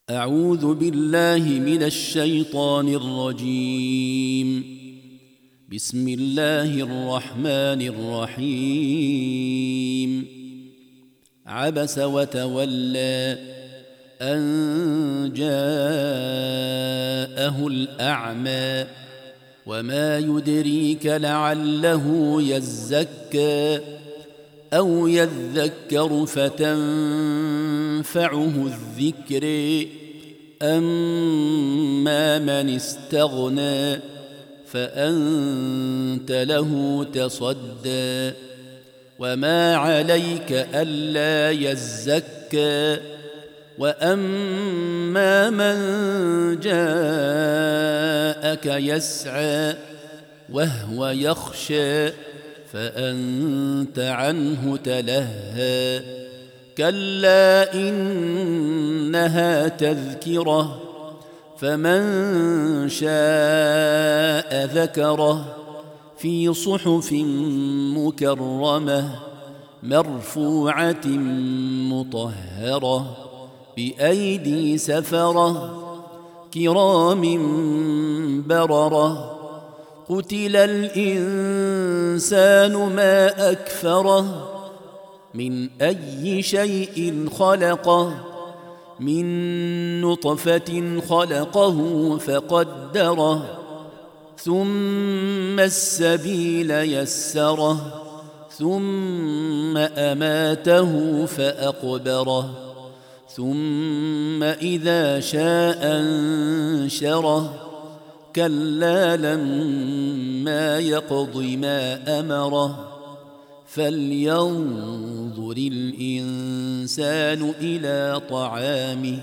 أعوذ بالله من الشيطان الرجيم. بسم الله الرحمن الرحيم. عبس وتولى أن جاءه الأعمى وما يدريك لعله يزكى أو يذكر فتنفعه الذكر. أما من استغنى فأنت له تصدى وما عليك ألا يزكى. وأما من جاءك يسعى وهو يخشى فأنت عنه تلهى. كلا إنها تذكرة فمن شاء ذكره في صحف مكرمة مرفوعة مطهرة بأيدي سفرة كرام بررة. قتل الإنسان ما أكفره من أي شيء خلقه من نطفة خلقه فقدره ثم السبيل يسره ثم أماته فأقبره ثم إذا شاء أنشره. كلا لما يقض ما أمره فلينظر الإنسان إلى طعامه.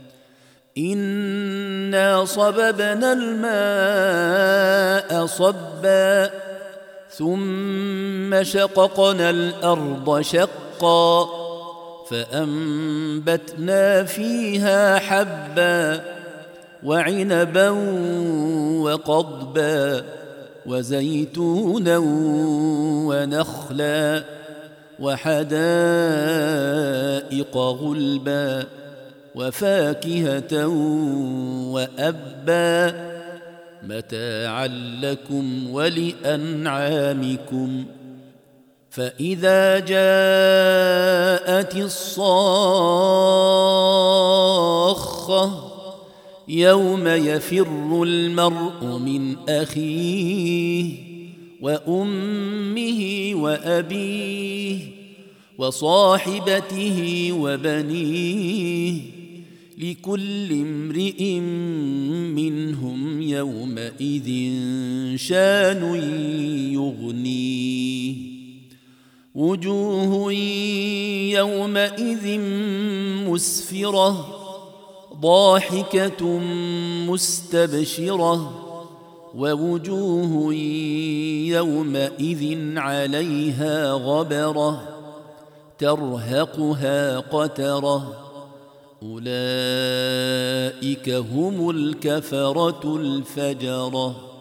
إنا صببنا الماء صبا ثم شققنا الأرض شقا فأنبتنا فيها حبا وعنبا وقضبا وزيتونا ونخلا وحدائق غلبا وفاكهة وأبا متاعا لكم ولأنعامكم. فإذا جاءت الصاخة يوم يفر المرء من أخيه وأمه وأبيه وصاحبته وبنيه لكل امرئ منهم يومئذ شان يغنيه. وجوه يومئذ مسفرة ضاحكة مستبشرة ووجوه يومئذ عليها غبرة ترهقها قترة. أولئك هم الكفرة الفجرة.